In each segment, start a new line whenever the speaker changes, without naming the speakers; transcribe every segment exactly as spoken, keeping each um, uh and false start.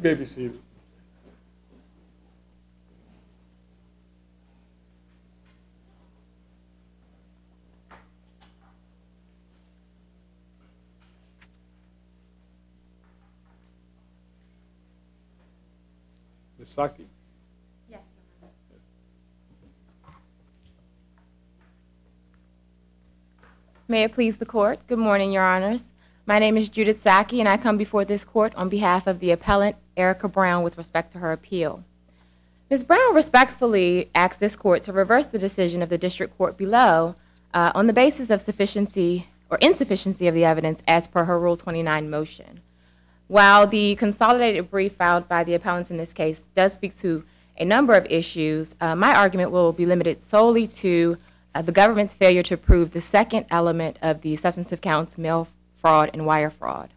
may be seated. Miz Saki.
Yes. May it please the court. Good morning, Your Honors. My name is Judith Saki, and I come before this court on behalf of the appellant, Erica Brown, with respect to her appeal. Miz Brown respectfully asks this court to reverse the decision of the district court below uh, on the basis of sufficiency or insufficiency of the evidence as per her Rule twenty-nine motion. While the consolidated brief filed by the appellants in this case does speak to a number of issues, uh, my argument will be limited solely to uh, the government's failure to prove the second element of the substantive counts, mail fraud and wire fraud.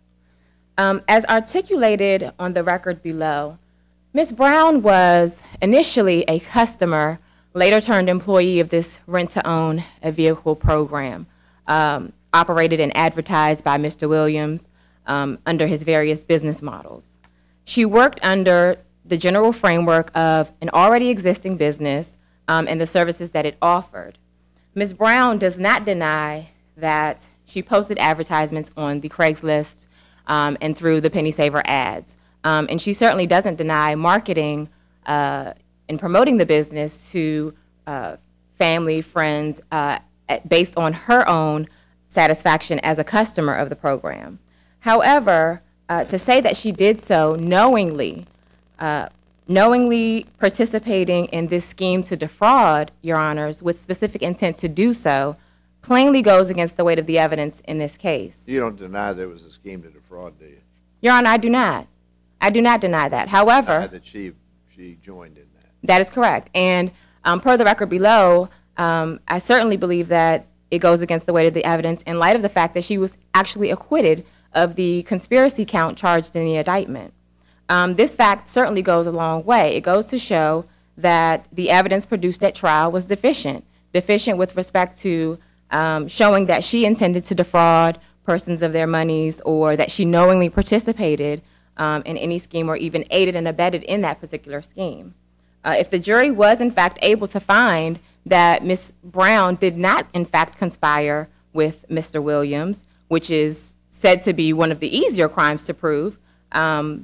Um, as articulated on the record below, Miz Brown was initially a customer, later turned employee of this rent-to-own a vehicle program, um, operated and advertised by Mister Williams um, under his various business models. She worked under the general framework of an already existing business um, and the services that it offered. Miz Brown does not deny that she posted advertisements on the Craigslist um, and through the Penny Saver ads. Um, and she certainly doesn't deny marketing uh, and promoting the business to uh, family, friends, uh, based on her own satisfaction as a customer of the program. However, uh, to say that she did so knowingly, uh, knowingly participating in this scheme to defraud, Your Honors, with specific intent to do so, plainly goes against the weight of the evidence in this case.
You don't deny there was a scheme to defraud, do you?
Your Honor, I do not. I do not deny that. However,
deny that she she joined in that.
That is correct. And um, per the record below, um, I certainly believe that it goes against the weight of the evidence in light of the fact that she was actually acquitted of the conspiracy count charged in the indictment. Um, this fact certainly goes a long way. It goes to show that the evidence produced at trial was deficient, deficient with respect to um, showing that she intended to defraud persons of their monies or that she knowingly participated um, in any scheme or even aided and abetted in that particular scheme. Uh, if the jury was in fact able to find that Miz Brown did not in fact conspire with Mister Williams, which is said to be one of the easier crimes to prove, um,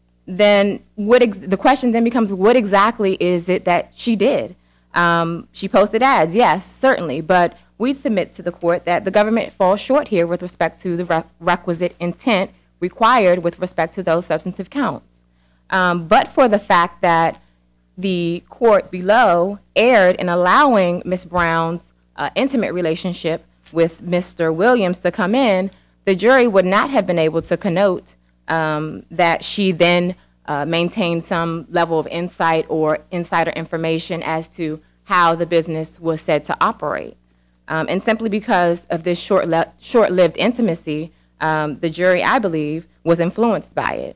then what ex- the question then becomes, what exactly is it that she did? Um, she posted ads, yes, certainly, but we submit to the court that the government falls short here with respect to the re- requisite intent required with respect to those substantive counts. Um, but for the fact that the court below erred in allowing Miz Brown's uh, intimate relationship with Mister Williams to come in, the jury would not have been able to connote um, that she then uh, maintained some level of insight or insider information as to how the business was said to operate. Um, and simply because of this short le- short-lived intimacy, um, the jury, I believe, was influenced by it.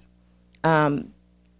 Um,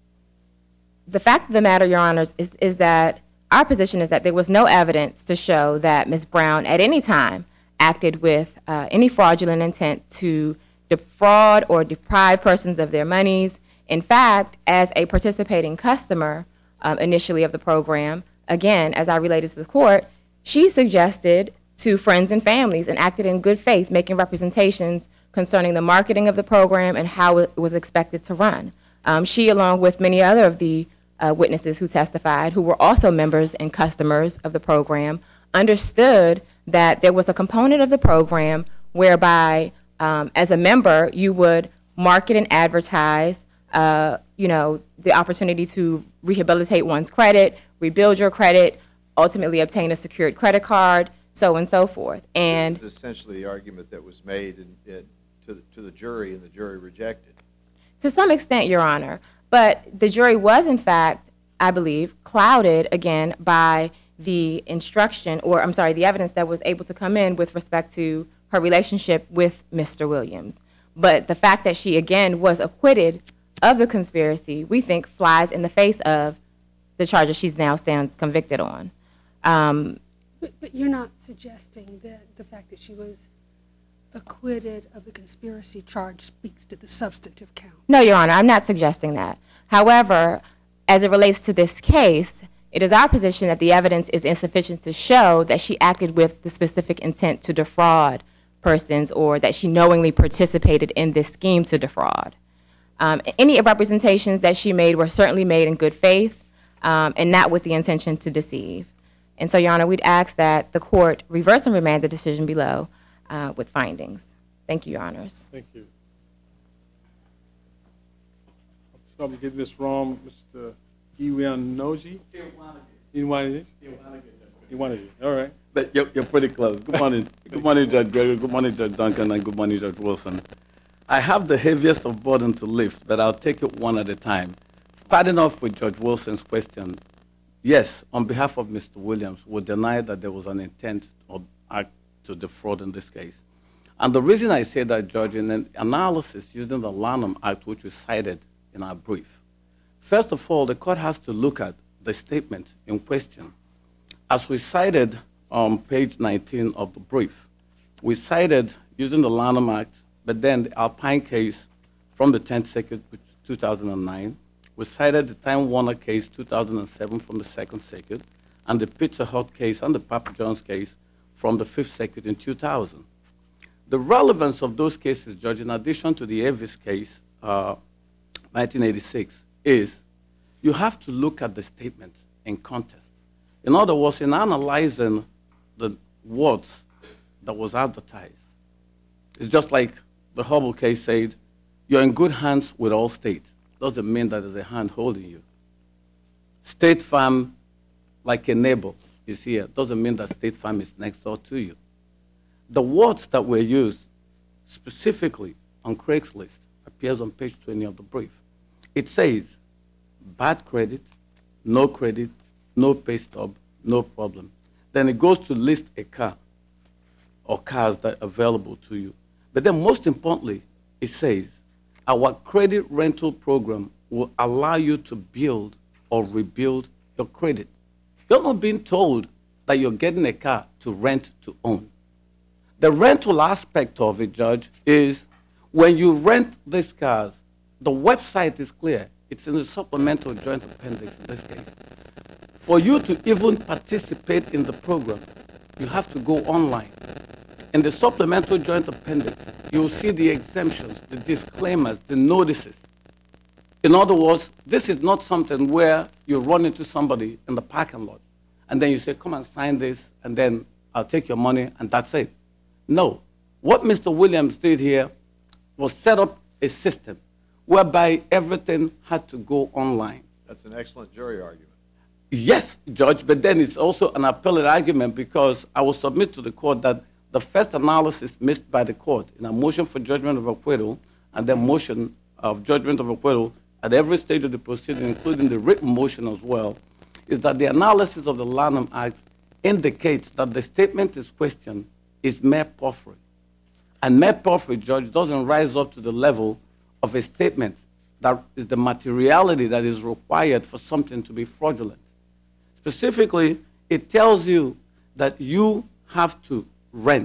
the fact of the matter, Your Honors, is, is that our position is that there was no evidence to show that Miz Brown at any time acted with uh, any fraudulent intent to defraud or deprive persons of their monies. In fact, as a participating customer um, initially of the program, again, as I related to the court, she suggested to friends and families and acted in good faith, making representations concerning the marketing of the program and how it was expected to run. Um, she, along with many other of the uh, witnesses who testified, who were also members and customers of the program, understood that there was a component of the program whereby, um, as a member, you would market and advertise, uh, you know, the opportunity to rehabilitate one's credit, rebuild your credit, ultimately obtain a secured credit card, so on and so forth. And
this is essentially the argument that was made in, in, to, the, to the jury, and the jury rejected.
To some extent, Your Honor, but the jury was, in fact, I believe, clouded again by the instruction, or I'm sorry, the evidence that was able to come in with respect to her relationship with Mister Williams. But the fact that she, again, was acquitted of the conspiracy, we think flies in the face of the charges she's now stands convicted on. Um,
but, but you're not suggesting that the fact that she was acquitted of the conspiracy charge speaks to the substantive count?
No, Your Honor, I'm not suggesting that. However, as it relates to this case, it is our position that the evidence is insufficient to show that she acted with the specific intent to defraud persons or that she knowingly participated in this scheme to defraud. Um, any representations that she made were certainly made in good faith um, and not with the intention to deceive. And so, Your Honor, we'd ask that the court reverse and remand the decision below uh, with findings. Thank you, Your Honors.
Thank you. I'm probably getting this wrong, Mister Iwanoji? Iwanoji? Iwanoji, all right.
But you're, you're pretty close. Good morning. Good morning, Judge Gregory. Good morning, Judge Duncan, and good morning, Judge Wilson. I have the heaviest of burden to lift, but I'll take it one at a time. Starting off with Judge Wilson's question, yes, on behalf of Mister Williams, we deny that there was an intent or act to defraud in this case. And the reason I say that, Judge, in an analysis using the Lanham Act, which we cited in our brief, first of all, the court has to look at the statement in question. As we cited on page nineteen of the brief, we cited using the Lanham Act, but then the Alpine case from the tenth Circuit, which is two thousand nine. We cited the Time Warner case, two thousand seven, from the second Circuit, and the Pizza Hut case and the Papa John's case from the fifth Circuit in two thousand. The relevance of those cases, Judge, in addition to the Avis case, uh, nineteen eighty-six, is you have to look at the statement in context. In other words, in analyzing the words that was advertised, it's just like the Hubble case said, you're in good hands with Allstate. Doesn't mean that there's a hand holding you. State Farm, like a neighbor, is here. Doesn't mean that State Farm is next door to you. The words that were used specifically on Craigslist appears on page twenty of the brief. It says, bad credit, no credit, no pay stub, no problem. Then it goes to list a car or cars that are available to you. But then most importantly, it says, our credit rental program will allow you to build or rebuild your credit. You're not being told that you're getting a car to rent to own. The rental aspect of it, Judge, is when you rent these cars, the website is clear. It's in the supplemental joint appendix in this case. For you to even participate in the program, you have to go online. In the supplemental joint appendix, you'll see the exemptions, the disclaimers, the notices. In other words, this is not something where you run into somebody in the parking lot, and then you say, come and sign this, and then I'll take your money, and that's it. No. What Mister Williams did here was set up a system whereby everything had to go online.
That's an excellent jury argument.
Yes, Judge, but then it's also an appellate argument because I will submit to the court that the first analysis missed by the court in a motion for judgment of acquittal and then motion of judgment of acquittal at every stage of the proceeding, including the written motion as well, is that the analysis of the Lanham Act indicates that the statement is questioned is mere perjury. And mere perjury, Judge, doesn't rise up to the level of a statement that is the materiality that is required for something to be fraudulent. Specifically, it tells you that you have to rent.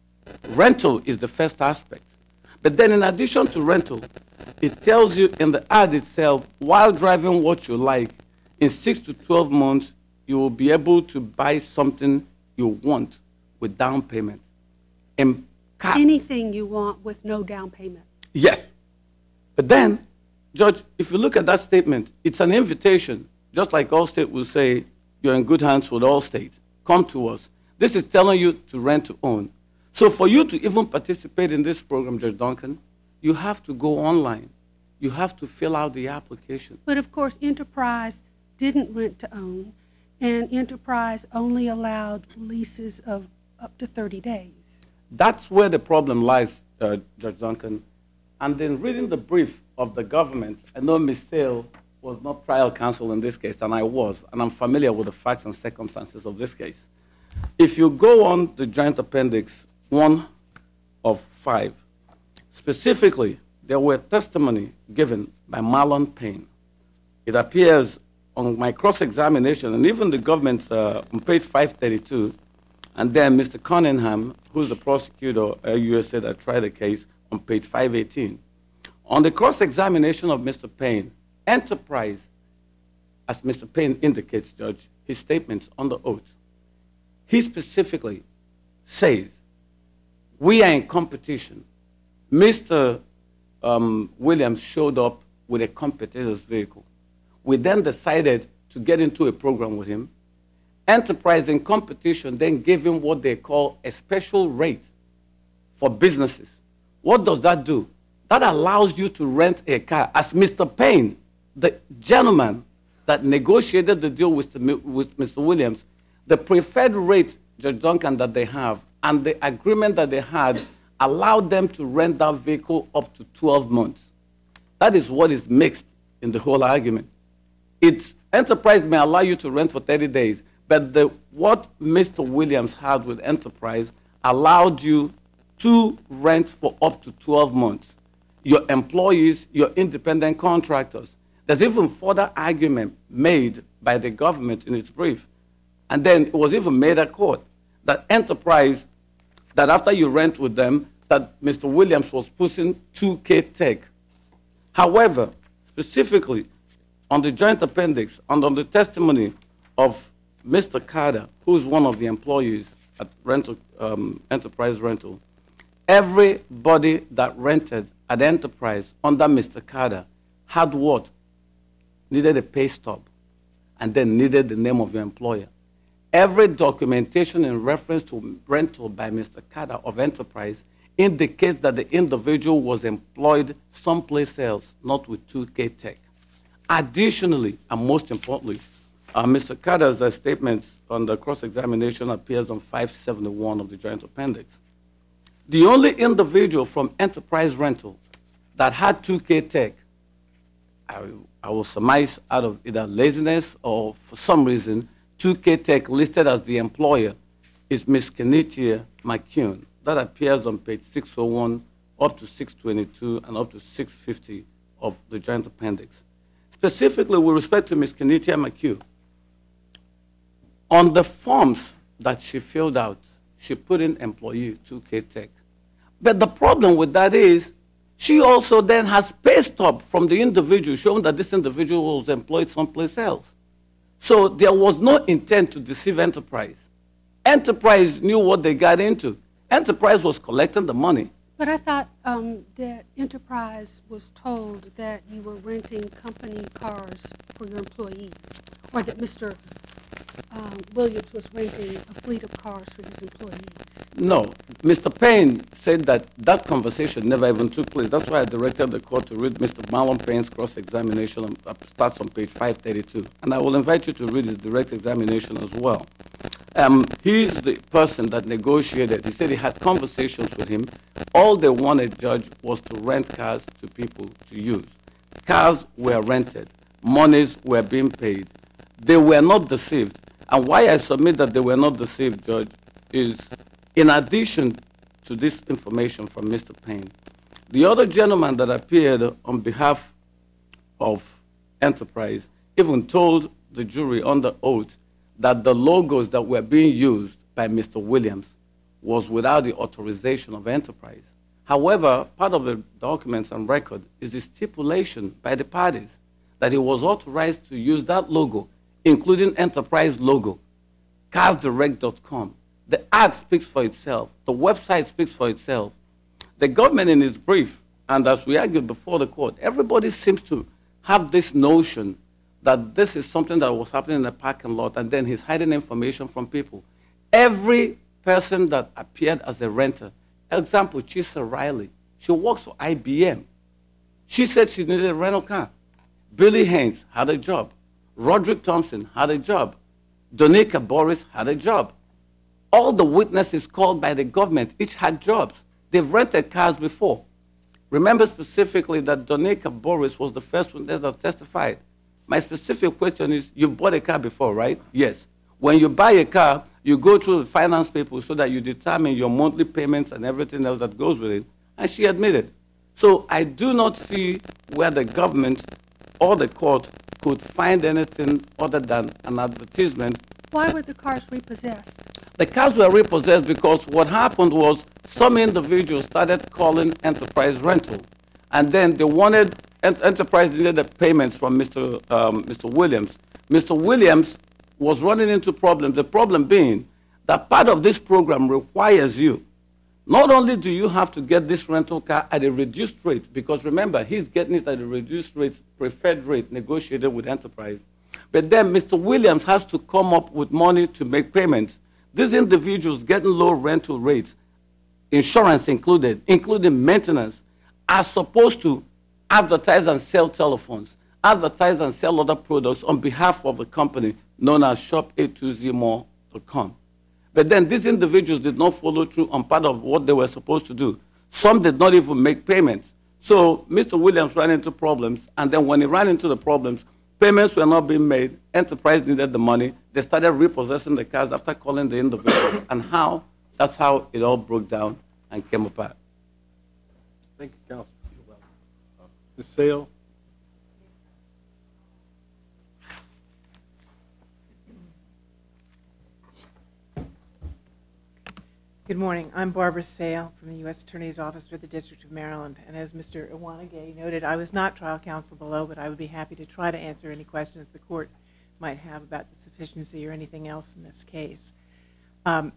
Rental is the first aspect. But then in addition to rental, it tells you in the ad itself, while driving what you like, in six to twelve months, you will be able to buy something you want with down payment. In car.
Anything you want with no down payment.
Yes. But then, Judge, if you look at that statement, it's an invitation, just like Allstate will say, you're in good hands with Allstate. Come to us. This is telling you to rent to own. So for you to even participate in this program, Judge Duncan, you have to go online. You have to fill out the application.
But of course, Enterprise didn't rent to own, and Enterprise only allowed leases of up to thirty days.
That's where the problem lies, uh, Judge Duncan. And then reading the brief of the government, I know Miz Sale was not trial counsel in this case, and I was, and I'm familiar with the facts and circumstances of this case. If you go on the joint appendix one of five, specifically, there were testimony given by Marlon Payne. It appears on my cross-examination, and even the government uh, on page five thirty-two, and then Mister Cunningham, who's the prosecutor at U S A that tried the case, on page five eighteen. On the cross-examination of Mister Payne, Enterprise, as Mister Payne indicates, Judge, his statements on the oath, he specifically says, we are in competition. Mister Um, Williams showed up with a competitor's vehicle. We then decided to get into a program with him. Enterprise in competition then gave him what they call a special rate for businesses. What does that do? That allows you to rent a car. As Mister Payne, the gentleman that negotiated the deal with, the, with Mister Williams, the preferred rate, Judge Duncan, that they have, and the agreement that they had allowed them to rent that vehicle up to twelve months. That is what is mixed in the whole argument. It's, Enterprise may allow you to rent for thirty days, but the, what Mister Williams had with Enterprise allowed you to rent for up to twelve months. Your employees, your independent contractors. There's even further argument made by the government in its brief, and then it was even made at court, that Enterprise, that after you rent with them, that Mister Williams was pushing two K Tech. However, specifically on the joint appendix and on the testimony of Mister Carter, who is one of the employees at rental, um, Enterprise Rental, everybody that rented at Enterprise under Mister Carter had what? Needed a pay stub, and then needed the name of your employer. Every documentation in reference to rental by Mister Carter of Enterprise indicates that the individual was employed someplace else, not with two K Tech. Additionally, and most importantly, uh, Mister Carter's uh, statement on the cross-examination appears on five seventy-one of the joint appendix. The only individual from Enterprise Rental that had two K Tech, I, I will surmise out of either laziness or for some reason, two K Tech listed as the employer is Miz Kenitia McCune. That appears on page six oh one up to six twenty-two and up to six fifty of the joint appendix. Specifically with respect to Miz Kenitia McCune, on the forms that she filled out, she put in employee two K Tech. But the problem with that is she also then has pay stub from the individual showing that this individual was employed someplace else. So there was no intent to deceive Enterprise. Enterprise knew what they got into. Enterprise was collecting the money.
But I thought um, that Enterprise was told that you were renting company cars for your employees, or that Mister Um, Williams was renting a fleet of cars for his employees.
No, Mister Payne said that that conversation never even took place. That's why I directed the court to read Mister Marlon Payne's cross-examination. It starts on page five thirty-two. And I will invite you to read his direct examination as well. Um, he's the person that negotiated. He said he had conversations with him. All they wanted, Judge, was to rent cars to people to use. Cars were rented. Monies were being paid. They were not deceived. And why I submit that they were not deceived, Judge, is in addition to this information from Mister Payne, the other gentleman that appeared on behalf of Enterprise even told the jury under oath that the logos that were being used by Mister Williams was without the authorization of Enterprise. However, part of the documents and record is the stipulation by the parties that he was authorized to use that logo, including Enterprise logo, cars direct dot com. The ad speaks for itself. The website speaks for itself. The government in its brief, and as we argued before the court, everybody seems to have this notion that this is something that was happening in the parking lot, and then he's hiding information from people. Every person that appeared as a renter, example, Chisa Riley, she works for I B M. She said she needed a rental car. Billy Haynes had a job. Roderick Thompson had a job. Donika Boris had a job. All the witnesses called by the government each had jobs. They've rented cars before. Remember specifically that Donika Boris was the first one that testified. My specific question is, you've bought a car before, right? Yes. When you buy a car, you go through the finance people so that you determine your monthly payments and everything else that goes with it. And she admitted. So I do not see where the government or the court could find anything other than an advertisement.
Why were the cars repossessed?
The cars were repossessed because what happened was some individuals started calling Enterprise Rental, and then they wanted Ent- Enterprise needed the payments from Mister Um, Mister Williams. Mister Williams was running into problems. The problem being that part of this program requires you. Not only do you have to get this rental car at a reduced rate, because remember, he's getting it at a reduced rate, preferred rate, negotiated with Enterprise, but then Mister Williams has to come up with money to make payments. These individuals getting low rental rates, insurance included, including maintenance, are supposed to advertise and sell telephones, advertise and sell other products on behalf of a company known as shop A two Z mall dot com. But then these individuals did not follow through on part of what they were supposed to do. Some did not even make payments. So Mister Williams ran into problems, and then when he ran into the problems, payments were not being made. Enterprise needed the money. They started repossessing the cars after calling the individuals, and how, that's how it all broke down and came apart.
Thank you, Counsel. Uh, Miz Sale?
Good morning. I'm Barbara Sale from the U S Attorney's Office for the District of Maryland. And as Mister Iwanage noted, I was not trial counsel below, but I would be happy to try to answer any questions the court might have about the sufficiency or anything else in this case. Um,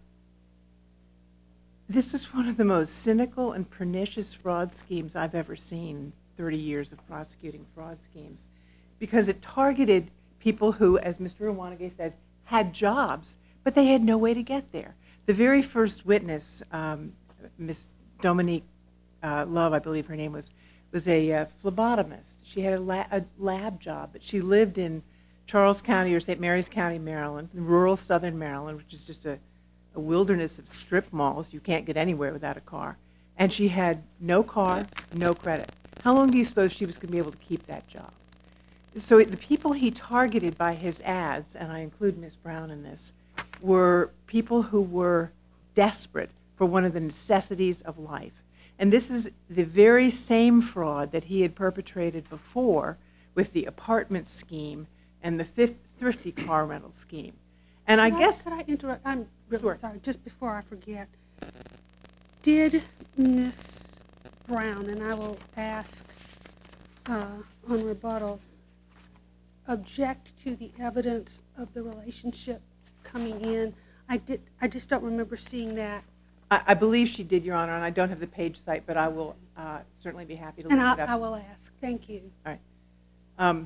this is one of the most cynical and pernicious fraud schemes I've ever seen in thirty years of prosecuting fraud schemes, because it targeted people who, as Mister Iwanage said, had jobs, but they had no way to get there. The very first witness, um, Miss Dominique uh, Love, I believe her name was, was a uh, phlebotomist. She had a, la a lab job, but she lived in Charles County or Saint Mary's County, Maryland, rural southern Maryland, which is just a, a wilderness of strip malls. You can't get anywhere without a car. And she had no car, no credit. How long do you suppose she was going to be able to keep that job? So the people he targeted by his ads, and I include Miz Brown in this, were people who were desperate for one of the necessities of life. And this is the very same fraud that he had perpetrated before with the apartment scheme and the thrift, thrifty car rental scheme. And I
Could
guess...
Could I interrupt? I'm really
Sure.
sorry, just before I forget. Did Miz Brown, and I will ask uh, on rebuttal, object to the evidence of the relationship coming in? I did. I just don't remember seeing that.
I, I believe she did, Your Honor, and I don't have the page site, but I will uh, certainly be happy to
And
look
I,
it up.
I will ask. Thank you.
All right. Um,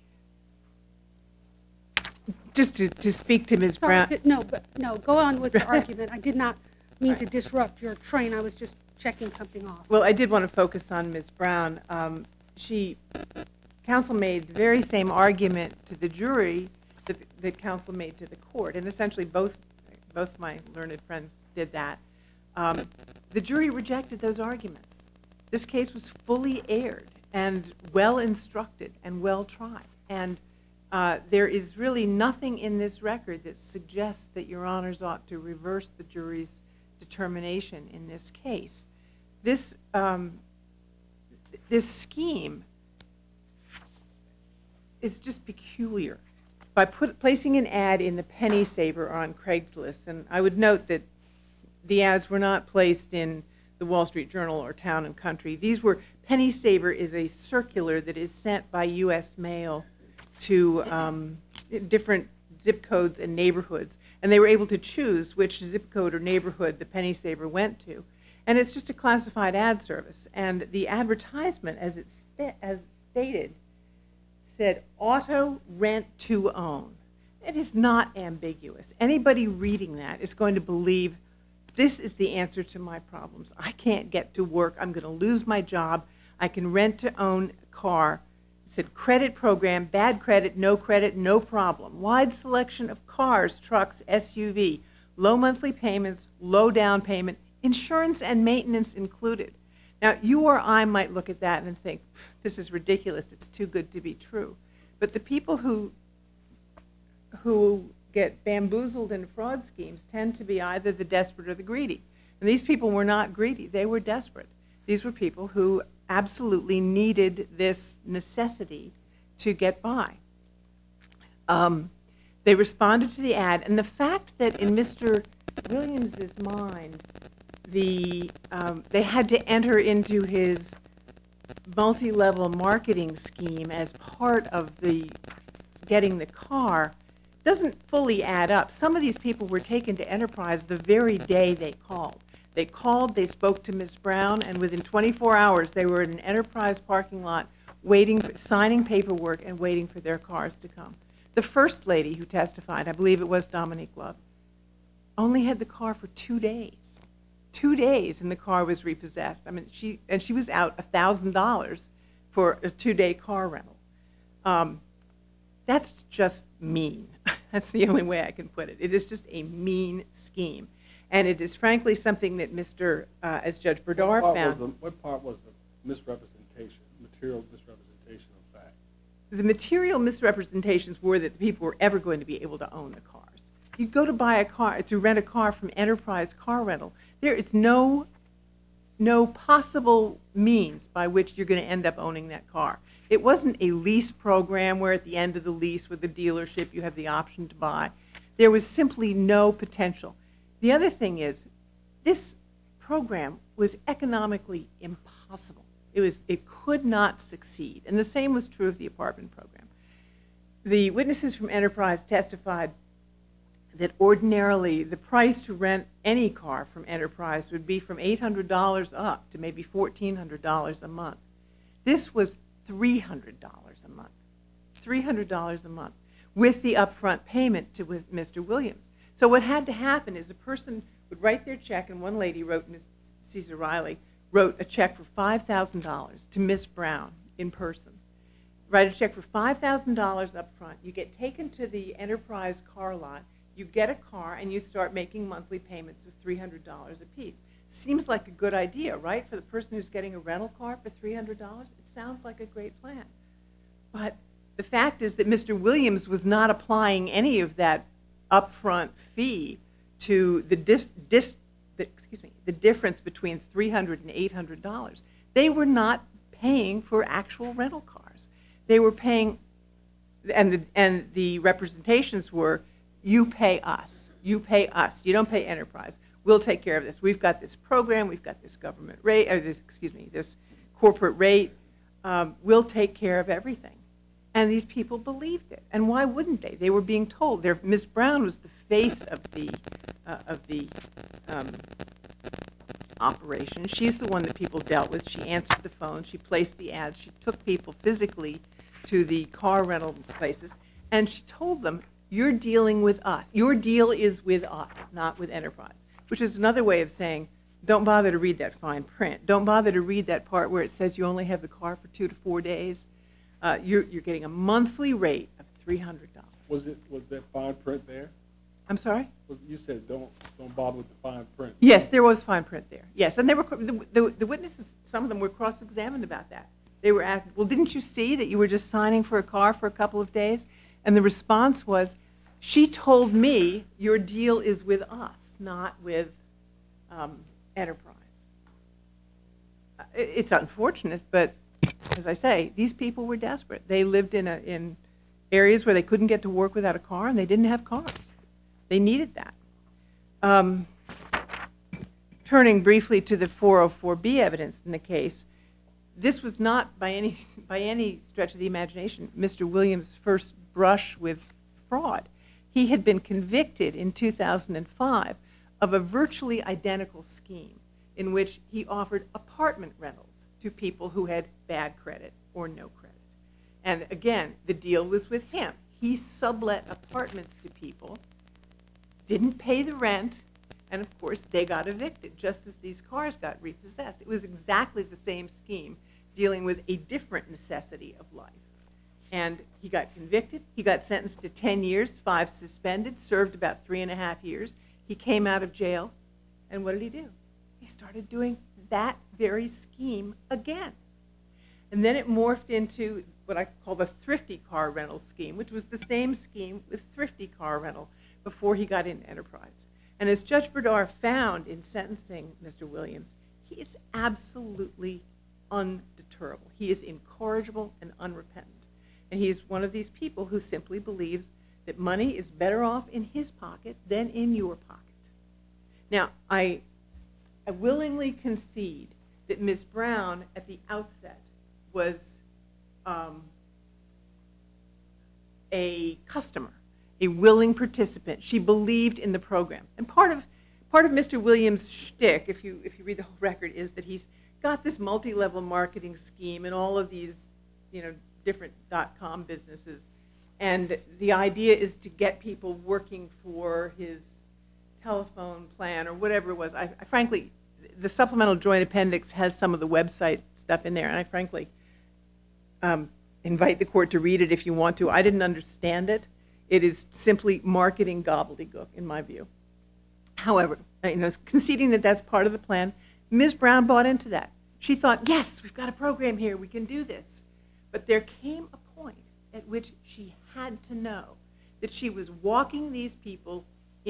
just to, to speak to Miz
Sorry,
Brown.
did- no, but no. Go on with the argument. I did not mean to
Right.
disrupt your train. I was just checking something off.
Well, I did want to focus on Miz Brown. Um, she, counsel made the very same argument to the jury that, that counsel made to the court, and essentially both, both my learned friends did that. Um, the jury rejected those arguments. This case was fully aired and well instructed and well tried, and uh, there is really nothing in this record that suggests that Your Honors ought to reverse the jury's determination in this case. This, um, this scheme is just peculiar. By put, placing an ad in the Penny Saver on Craigslist, and I would note that the ads were not placed in the Wall Street Journal or Town and Country. These were, Penny Saver is a circular that is sent by U S mail to um, different zip codes and neighborhoods, and they were able to choose which zip code or neighborhood the Penny Saver went to. And it's just a classified ad service, and the advertisement, as it sta as stated, said auto rent to own. It is not ambiguous. Anybody reading that is going to believe this is the answer to my problems. I can't get to work. I'm going to lose my job. I can rent to own a car. It said credit program, bad credit, no credit, no problem. Wide selection of cars, trucks, S U V, low monthly payments, low down payment, insurance and maintenance included. Now, you or I might look at that and think, this is ridiculous. It's too good to be true. But the people who, who get bamboozled in fraud schemes tend to be either the desperate or the greedy. And these people were not greedy. They were desperate. These were people who absolutely needed this necessity to get by. Um, they responded to the ad, and the fact that in Mister Williams's mind, the um, they had to enter into his multi-level marketing scheme as part of the getting the car doesn't fully add up. Some of these people were taken to Enterprise the very day they called. They called, they spoke to Miz Brown, and within twenty-four hours they were in an Enterprise parking lot waiting, for, signing paperwork and waiting for their cars to come. The first lady who testified, I believe it was Dominique Love, only had the car for two days. Two days and the car was repossessed. I mean, she, and she was out one thousand dollars for a two-day car rental. Um, that's just mean. That's the only way I can put it. It is just a mean scheme. And it is frankly something that Mister Uh, as Judge Berdar
What part
found.
was the- What part was the misrepresentation, material misrepresentation of fact?
The material misrepresentations were that the people were ever going to be able to own the cars. You go to buy a car, to rent a car from Enterprise Car Rental, there is no, no possible means by which you're going to end up owning that car. It wasn't a lease program where at the end of the lease with the dealership you have the option to buy. There was simply no potential. The other thing is, this program was economically impossible. It was, it could not succeed. And the same was true of the apartment program. The witnesses from Enterprise testified that ordinarily the price to rent any car from Enterprise would be from eight hundred dollars up to maybe fourteen hundred dollars a month. This was three hundred dollars a month. three hundred dollars a month with the upfront payment to Mister Williams. So what had to happen is a person would write their check, and one lady wrote, Miz Cesar Riley, wrote a check for five thousand dollars to Miss Brown in person. Write a check for five thousand dollars up front. You get taken to the Enterprise car lot, you get a car, and you start making monthly payments of three hundred dollars a piece. Seems like a good idea, right? For the person who's getting a rental car for three hundred dollars, it sounds like a great plan. But the fact is that Mister Williams was not applying any of that upfront fee to the dis, dis the, excuse me, the difference between three hundred dollars and eight hundred dollars. They were not paying for actual rental cars. They were paying, and the, and the representations were, you pay us. You pay us. You don't pay Enterprise. We'll take care of this. We've got this program. We've got this government rate, or this, excuse me, this corporate rate. Um, we'll take care of everything. And these people believed it. And why wouldn't they? They were being told. Miz Brown was the face of the uh, of the um, operation. She's the one that people dealt with. She answered the phone. She placed the ads. She took people physically to the car rental places, and she told them, "You're dealing with us. Your deal is with us, not with Enterprise." Which is another way of saying, don't bother to read that fine print. Don't bother to read that part where it says you only have the car for two to four days. Uh, you're, you're getting a monthly rate of three hundred dollars.
Was it, was that fine print there?
I'm sorry?
Was, you said don't, don't bother with the fine print.
Yes, there was fine print there. Yes, and they were, the, the, the witnesses, some of them were cross-examined about that. They were asked, well, didn't you see that you were just signing for a car for a couple of days? And the response was, she told me your deal is with us, not with um, Enterprise. Uh, it, it's unfortunate, but as I say, these people were desperate. They lived in, a, in areas where they couldn't get to work without a car, and they didn't have cars. They needed that. Um, turning briefly to the four oh four B evidence in the case, this was not by any, by any stretch of the imagination Mister Williams' first brush with fraud. He had been convicted in two thousand five of a virtually identical scheme in which he offered apartment rentals to people who had bad credit or no credit. And again, the deal was with him. He sublet apartments to people, didn't pay the rent, and of course they got evicted just as these cars got repossessed. It was exactly the same scheme dealing with a different necessity of life. And he got convicted. He got sentenced to ten years, five suspended, served about three and a half years. He came out of jail, and what did he do? He started doing that very scheme again. And then it morphed into what I call the thrifty car rental scheme, which was the same scheme with thrifty car rental before he got into Enterprise. And as Judge Berdar found in sentencing Mister Williams, he is absolutely undeterrable. He is incorrigible and unrepentant. And he is one of these people who simply believes that money is better off in his pocket than in your pocket. Now, I, I willingly concede that Miz Brown, at the outset, was um, a customer, a willing participant. She believed in the program. And part of part of Mister Williams' shtick, if you if you read the whole record, is that he's got this multi-level marketing scheme and all of these, you know, different dot-com businesses. And the idea is to get people working for his telephone plan or whatever it was. I, I frankly, the supplemental joint appendix has some of the website stuff in there, and I frankly um, invite the court to read it if you want to. I didn't understand it. It is simply marketing gobbledygook, in my view. However, you know, conceding that that's part of the plan, Miz Brown bought into that. She thought, yes, we've got a program here, we can do this. But there came a point at which she had to know that she was walking these people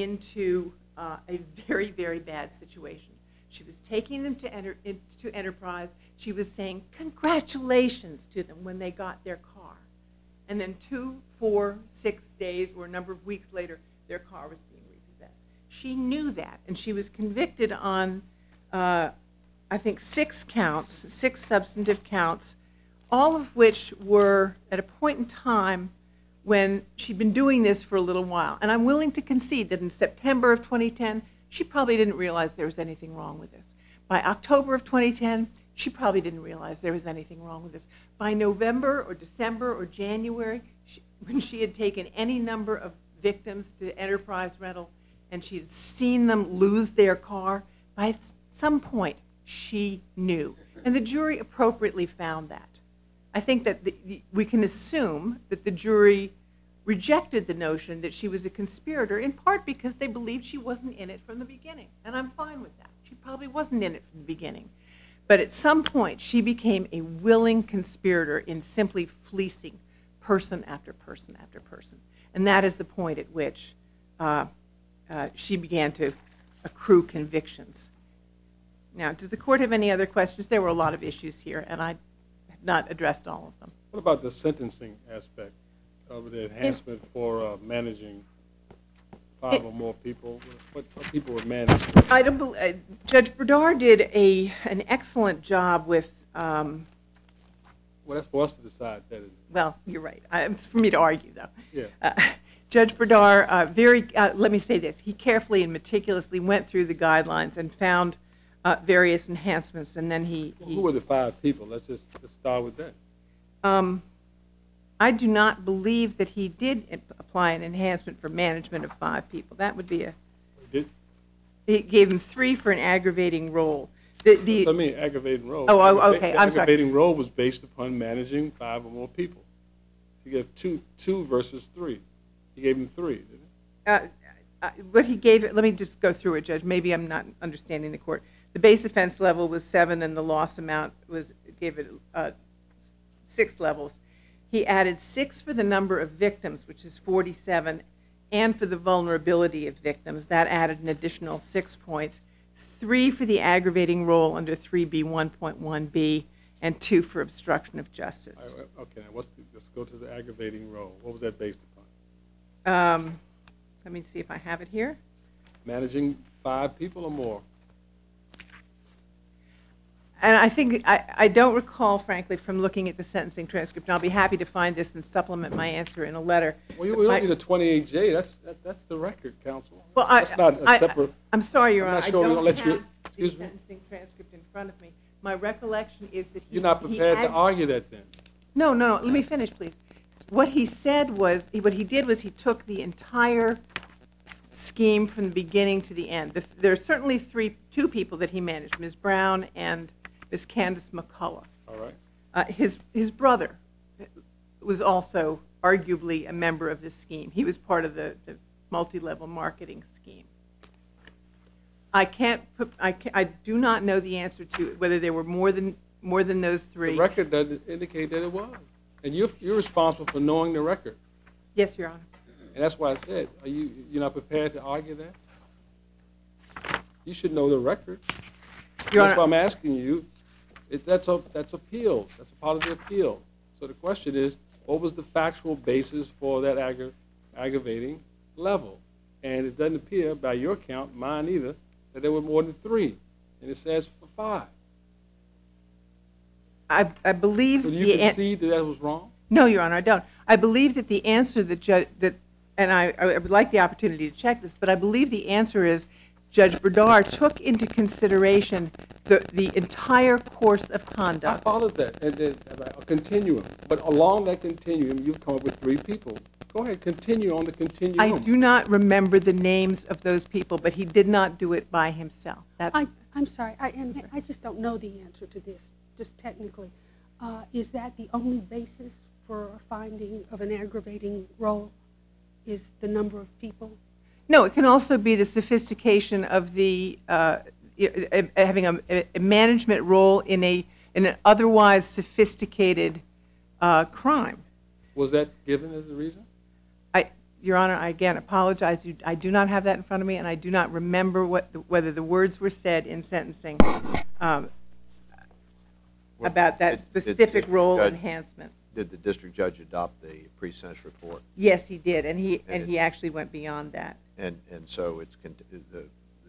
into uh, a very, very bad situation. She was taking them to, enter, into Enterprise. She was saying congratulations to them when they got their car. And then two, four, six days or a number of weeks later, their car was being repossessed. She knew that, and she was convicted on, uh, I think, six counts, six substantive counts, all of which were at a point in time when she'd been doing this for a little while. And I'm willing to concede that in September of twenty ten, she probably didn't realize there was anything wrong with this. By October of twenty ten, she probably didn't realize there was anything wrong with this. By November or December or January, she, when she had taken any number of victims to Enterprise Rental and she had seen them lose their car, by some point she knew. And the jury appropriately found that. I think that the, we can assume that the jury rejected the notion that she was a conspirator, in part because they believed she wasn't in it from the beginning. And I'm fine with that. She probably wasn't in it from the beginning. But at some point, she became a willing conspirator in simply fleecing person after person after person. And that is the point at which uh, uh, she began to accrue convictions. Now, does the court have any other questions? There were a lot of issues here, and I not addressed all of them.
What about the sentencing aspect of the enhancement for uh, managing five
it,
or more people? What, what people were managing?
I don't believe, uh, Judge Berdar did a an excellent job with. Um,
well, that's for us to decide that.
Well, you're right. I, it's for me to argue, though.
Yeah.
Uh, Judge Berdar, uh, very. Uh, let me say this: he carefully and meticulously went through the guidelines and found Uh, various enhancements, and then he, he
Who were the five people? Let's just let's start with that.
Um, I do not believe that he did apply an enhancement for management of five people. That would be a.
Did?
He gave him three for an aggravating role. The, the,
I mean, aggravating role.
Oh, oh
Aggrava-
okay.
the
I'm sorry.
Aggravating role was based upon managing five or more people. He gave two, two versus three. He gave him three, didn't he?
Uh, uh, what he gave it. Let me just go through it, Judge. Maybe I'm not understanding the court. The base offense level was seven, and the loss amount was gave it uh, six levels. He added six for the number of victims, which is forty-seven, and for the vulnerability of victims. That added an additional six points. Three for the aggravating role under three B one point one B, and two for obstruction of justice.
All right, okay, now what's the, let's go to the aggravating role. What was that based upon?
Um, let me see if I have it here.
Managing five people or more.
And I think, I, I don't recall, frankly, from looking at the sentencing transcript, and I'll be happy to find this and supplement my answer in a letter.
Well, you, we don't
My-
need a twenty-eight J. That's that, that's the record, counsel.
Well, I,
That's not a
I,
separate.
I'm sorry, Your
I'm
Honor,
not
I
sure we
don't
don't let
have
you-
the
excuse me?
sentencing transcript in front of me. My recollection is that he.
You're not
he
prepared to
ag-
argue that then.
No, no, no, let me finish, please. What he said was, what he did was he took the entire scheme from the beginning to the end. The- There are certainly three, two people that he managed, Miz Brown and Miz Candace McCullough.
All right.
Uh, his, his brother was also arguably a member of this scheme. He was part of the, the multi-level marketing scheme. I can't put, I, can't, I do not know the answer to whether there were more than, more than those three.
The record doesn't indicate that it was. And you're, you're responsible for knowing the record.
Yes, Your Honor.
And that's why I said, are you, you're not prepared to argue that? You should know the record.
Your
That's why
Honor,
I'm asking you. It, that's, a, that's appeal. That's a part of the appeal. So the question is, what was the factual basis for that aggra- aggravating level? And it doesn't appear, by your count, mine either, that there were more than three. And it says for five.
I, I believe
So do
the
you
an-
concede that that was wrong?
No, Your Honor, I don't. I believe that the answer that Judge, that, and I, I would like the opportunity to check this, but I believe the answer is Judge Berdar took into consideration the, the entire course of
I
conduct.
followed that, and then a continuum. But along that continuum, you've come up with three people. Go ahead, continue on the continuum.
I do not remember the names of those people, but he did not do it by himself. That's,
I, I'm sorry, I, and I just don't know the answer to this, just technically. Uh, Is that the only basis for a finding of an aggravating role, is the number of people?
no, it can also be the sophistication of the, uh, y- uh, having a, a management role in a, in an otherwise sophisticated uh, crime.
Was that given as a reason?
I, Your Honor, I again apologize. You, I do not have that in front of me, and I do not remember what the, whether the words were said in sentencing um, about that
Did- did-
specific
did
role
Judge-
enhancement.
Did the district judge adopt the pre-sentence report?
Yes, he did, and he
And
and he actually went beyond that.
And, and so it's, con- the, the,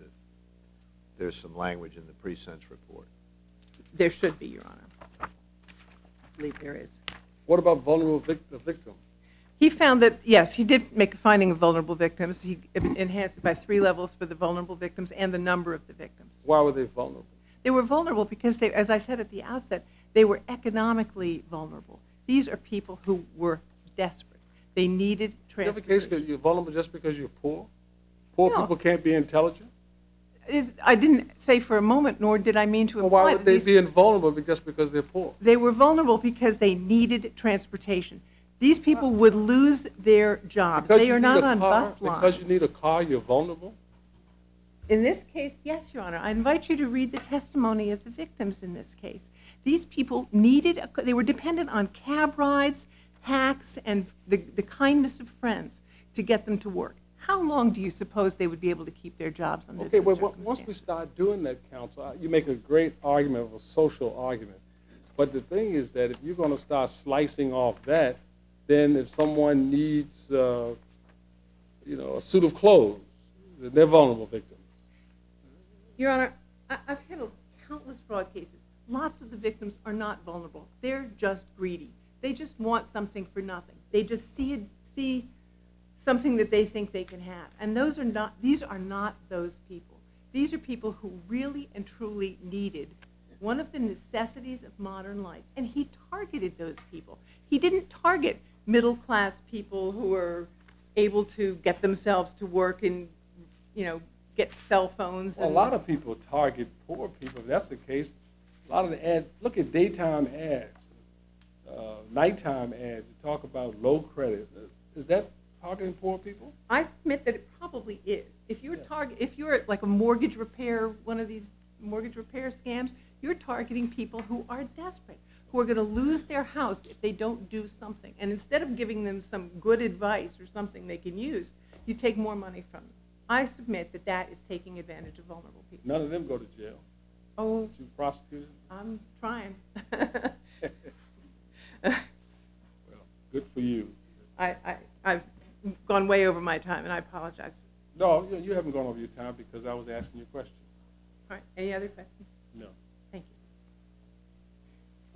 there's some language in the pre-sentence report.
There should be, Your Honor. I believe there is.
What about vulnerable vic- the victim?
He found that, yes, he did make a finding of vulnerable victims. He enhanced it by three levels for the vulnerable victims and the number of the victims.
Why were they vulnerable?
They were vulnerable because, they, as I said at the outset, they were economically vulnerable. These are people who were desperate. They needed
You have a case
transportation.
that you're vulnerable just because you're poor? Poor
No.
people can't be intelligent?
Is, I didn't say for a moment, nor did I mean to
Well,
imply
why
that
would they
these,
be invulnerable just because they're poor?
they were vulnerable because they needed transportation. These people would lose their jobs.
Because
They
you
are
need
not
a
on
car-
bus lines.
Because you need a car, you're vulnerable?
In this case, yes, Your Honor. I invite you to read the testimony of the victims in this case. These people needed, a, they were dependent on cab rides, hacks, and the, the kindness of friends to get them to work. How long do you suppose they would be able to keep their jobs under
Okay,
those
well, once we
circumstances?
start doing that, counsel, uh, you make a great argument of a social argument. But the thing is that if you're going to start slicing off that, then if someone needs, uh, you know, a suit of clothes, then they're vulnerable victims.
Your Honor, I, I've handled countless fraud cases. Lots of the victims are not vulnerable. They're just greedy. They just want something for nothing. They just see it, see something that they think they can have. And those are not, these are not those people. These are people who really and truly needed one of the necessities of modern life. And he targeted those people. He didn't target middle-class people who are able to get themselves to work and, you know, get cell phones.
Well, a
and,
lot of people target poor people. If that's the case, a lot of the ads, look at daytime ads, uh, nighttime ads that talk about low credit. Is that targeting poor people?
I submit that it probably is. If you're target, if you're like a mortgage repair, one of these mortgage repair scams, you're targeting people who are desperate, who are going to lose their house if they don't do something. And instead of giving them some good advice or something they can use, you take more money from them. I submit that that is taking advantage of vulnerable people.
None of them go to jail.
Oh,
You prosecuted?
I'm trying.
Well, good for you.
I, I, I've gone way over my time, and I apologize.
No, you- you haven't gone over your time because I was asking you a question.
All right, any other questions?
No.
Thank you.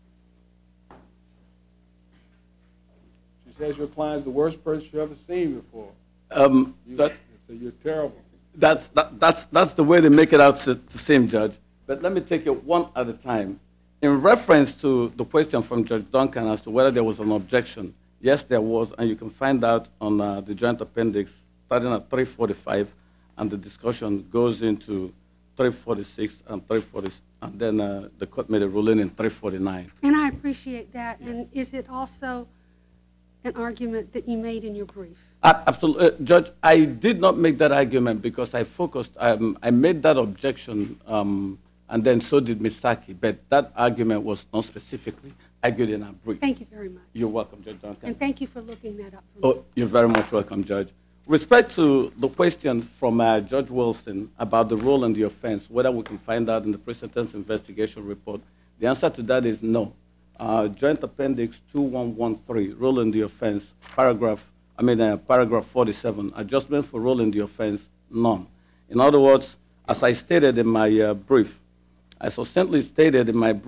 She says your client's the worst person you've ever seen before.
Um,
You,
that,
so you're terrible.
that's, that, that's, that's the way they make it out to, to seem, Judge. But let me take it one at a time. In reference to the question from Judge Duncan as to whether there was an objection, yes, there was, and you can find out on uh, the joint appendix starting at three forty-five, and the discussion goes into three forty-six and three forty, and then uh, the court made a ruling in three forty-nine.
And I appreciate that. And is it also an argument that you made in your brief?
Absolutely, uh, Judge. I did not make that argument because I focused. Um, I made that objection, um, and then so did Miz Saki. But that argument was not specifically argued in our brief.
Thank you very much.
You're welcome, Judge Duncan.
And thank you for looking that up for me.
Oh, you're very much welcome, Judge. Respect to the question from uh, Judge Wilson about the role in the offense, whether we can find out in the pre-sentence investigation report, the answer to that is no. Uh, Joint Appendix two one one three, role in the offense, paragraph, I mean, uh, paragraph forty-seven, adjustment for role in the offense, none. In other words, as I stated in my uh, brief, I succinctly stated in my brief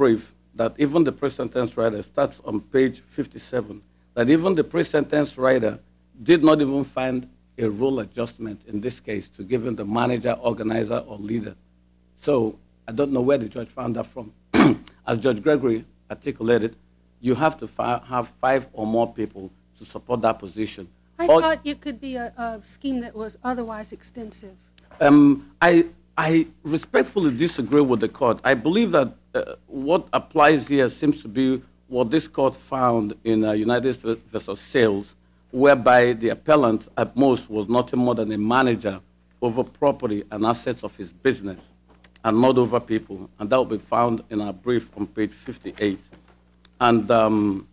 that even the pre-sentence writer starts on page fifty-seven, that even the pre-sentence writer did not even find a role adjustment in this case to give him the manager, organizer, or leader. So I don't know where the judge found that from. As Judge Gregory articulated, you have to fi- have five or more people to support that position.
I
Or-
thought it could be a, a scheme that was otherwise extensive.
Um, I, I respectfully disagree with the court. I believe that uh, what applies here seems to be what this court found in uh, United States versus Sales, whereby the appellant at most was nothing more than a manager over property and assets of his business and not over people. And that will be found in our brief on page fifty-eight. And um,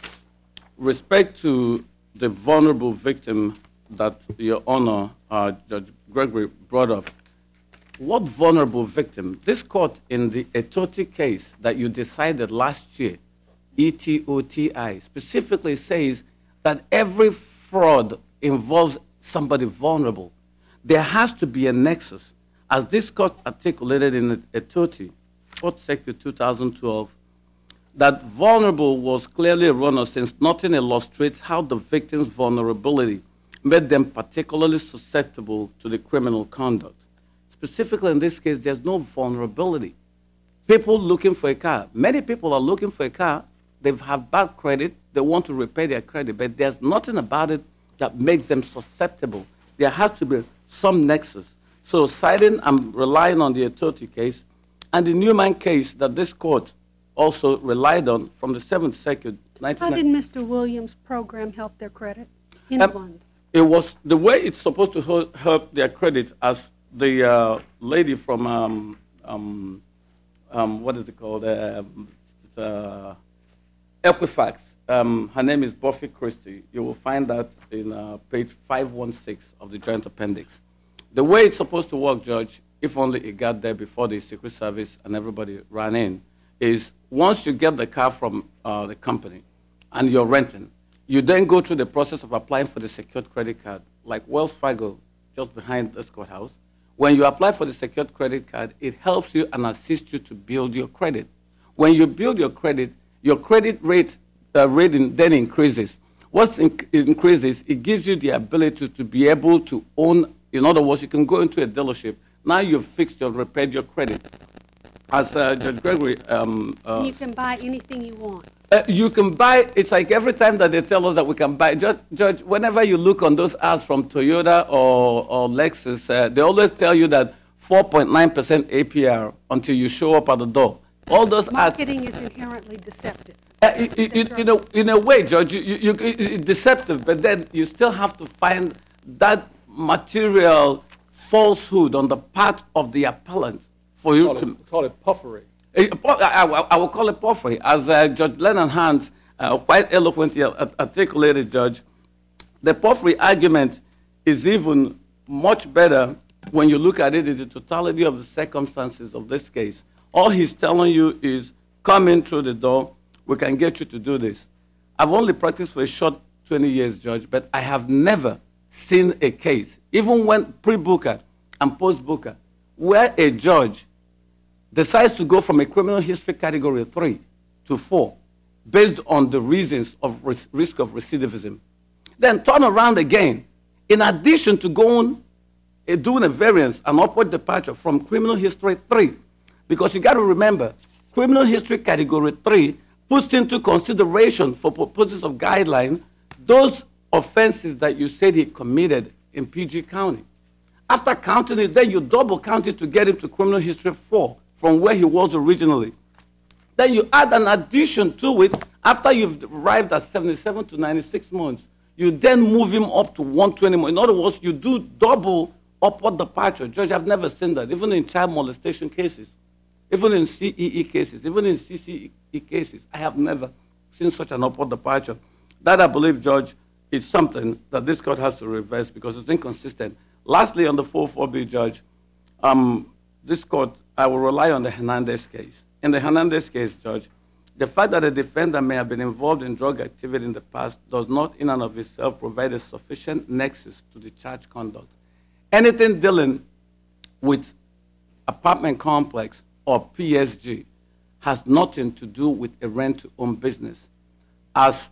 respect to the vulnerable victim that Your Honor, uh, Judge Gregory brought up. What vulnerable victim? This court in the Etoti case that you decided last year, E T O T I, specifically says that every fraud involves somebody vulnerable. There has to be a nexus. As this court articulated in Etoti, Fourth Circuit two thousand twelve, that vulnerable was clearly erroneous since nothing illustrates how the victim's vulnerability made them particularly susceptible to the criminal conduct. Specifically in this case, there's no vulnerability. People looking for a car, many people are looking for a car, they have bad credit, they want to repay their credit, but there's nothing about it that makes them susceptible. There has to be some nexus. So citing, I'm relying on the Etoti case and the Newman case that this court also relied on from the Seventh Circuit.
How did Mister Williams' program help their credit?
Um,
Anyone's?
It was the way it's supposed to hel- help their credit, as the uh, lady from um, um, um, what is it called? Uh, uh, Equifax. Um, her name is Buffy Christie. You will find that in uh, page five one six of the Joint Appendix. The way it's supposed to work, Judge, if only it got there before the Secret Service and everybody ran in, is once you get the car from uh, the company and you're renting, you then go through the process of applying for the secured credit card, like Wells Fargo, just behind this courthouse. When you apply for the secured credit card, it helps you and assists you to build your credit. When you build your credit, your credit rate uh, rating then increases. What in- increases, it gives you the ability to be able to own. In other words, you can go into a dealership. Now you've fixed your, repaired your credit. As uh, Judge Gregory, um, uh,
You can buy anything you want.
uh, you can buy, it's like every time that they tell us that we can buy, Judge, Judge whenever you look on those ads from Toyota or, or Lexus, uh, they always tell you that four point nine percent A P R until you show up at the door. All those ads.
Marketing is inherently deceptive.
Uh, it, it, it, in, a, in a way, Judge, you, you, you, it, it's deceptive, but then you still have to find that material falsehood on the part of the appellant for you
Call
to...
it, call it puffery.
I, I, I will call it puffery. As uh, Judge Lennon Hans uh, quite eloquently articulated, Judge, the puffery argument is even much better when you look at it in the totality of the circumstances of this case. All he's telling you is, come in through the door, we can get you to do this. I've only practiced for a short twenty years, Judge, but I have never seen a case, even when pre-Booker and post-Booker, where a judge decides to go from a criminal history category three to four based on the reasons of ris- risk of recidivism, then turn around again, in addition to going, uh, doing a variance, an upward departure from criminal history three. Because you got to remember, criminal history category three puts into consideration for purposes of guideline those offenses that you said he committed in P G County. After counting it, then you double count it to get him to criminal history four from where he was originally. Then you add an addition to it after you've arrived at seventy-seven to ninety-six months. You then move him up to one hundred twenty months. In other words, you do double upward departure. Judge, I've never seen that, even in child molestation cases, even in C E E cases, even in C C E cases. I have never seen such an upward departure. That, I believe, Judge, is something that this court has to reverse because it's inconsistent. Lastly, on the four oh four B, Judge, um, this court, I will rely on the Hernandez case. In the Hernandez case, Judge, the fact that a defendant may have been involved in drug activity in the past does not in and of itself provide a sufficient nexus to the charged conduct. Anything dealing with apartment complex or P S G has nothing to do with a rent-to-own business. As,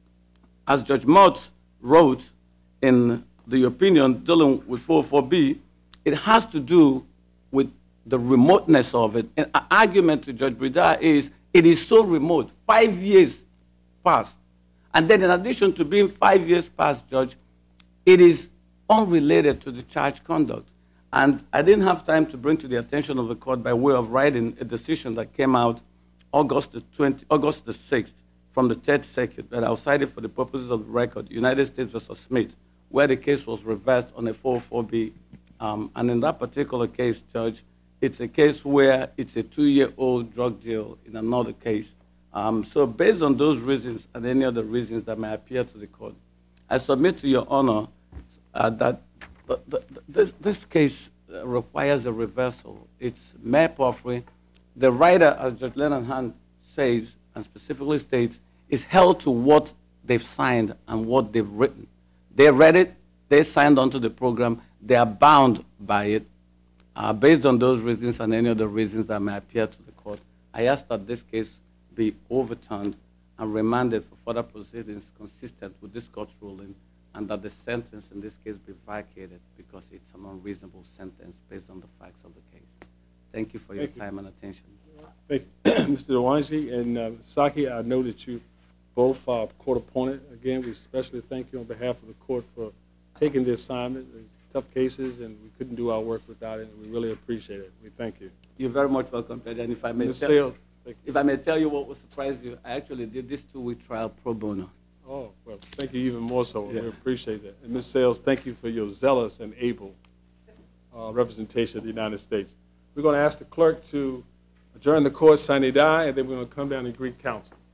as Judge Motz wrote in the opinion dealing with four oh four B, it has to do with the remoteness of it. And an argument to Judge Brida is, it is so remote, five years past. And then in addition to being five years past, Judge, it is unrelated to the charge conduct. And I didn't have time to bring to the attention of the court by way of writing a decision that came out August the twentieth, August the sixth from the Third Circuit, that I'll cite it for the purposes of the record, United States versus Smith, where the case was reversed on a four oh four B. Um, and in that particular case, Judge, it's a case where it's a two-year-old drug deal in another case. Um, so based on those reasons and any other reasons that may appear to the court, I submit to your honor uh, that the, the, this, this case uh, requires a reversal. It's mere perjury. The writer, as Judge Leonard Hunt says, and specifically states, is held to what they've signed and what they've written. They read it, they signed onto the program, they are bound by it. Uh, based on those reasons and any other reasons that may appear to the court, I ask that this case be overturned and remanded for further proceedings consistent with this court's ruling, and that the sentence in this case be vacated because it's an unreasonable sentence based on the facts of the case. Thank you for your
Thank you.
time and attention.
Thank you, Mister Dewanji and uh, Saki. I know that you both are court appointed. Again, we especially thank you on behalf of the court for taking the assignment. It's tough cases, and we couldn't do our work without it. We really appreciate it. We thank you.
You're very much welcome, Judge. And if I may
Miz
tell,
Sales, thank you.
if I may tell you what will surprise you, I actually did this two-week trial pro bono.
Oh, well, thank you even more so.
Yeah.
We appreciate that. And Miz Sales, thank you for your zealous and able uh, representation of the United States. We're going to ask the clerk to adjourn the court, sine die, and then we're going to come down and greet counsel.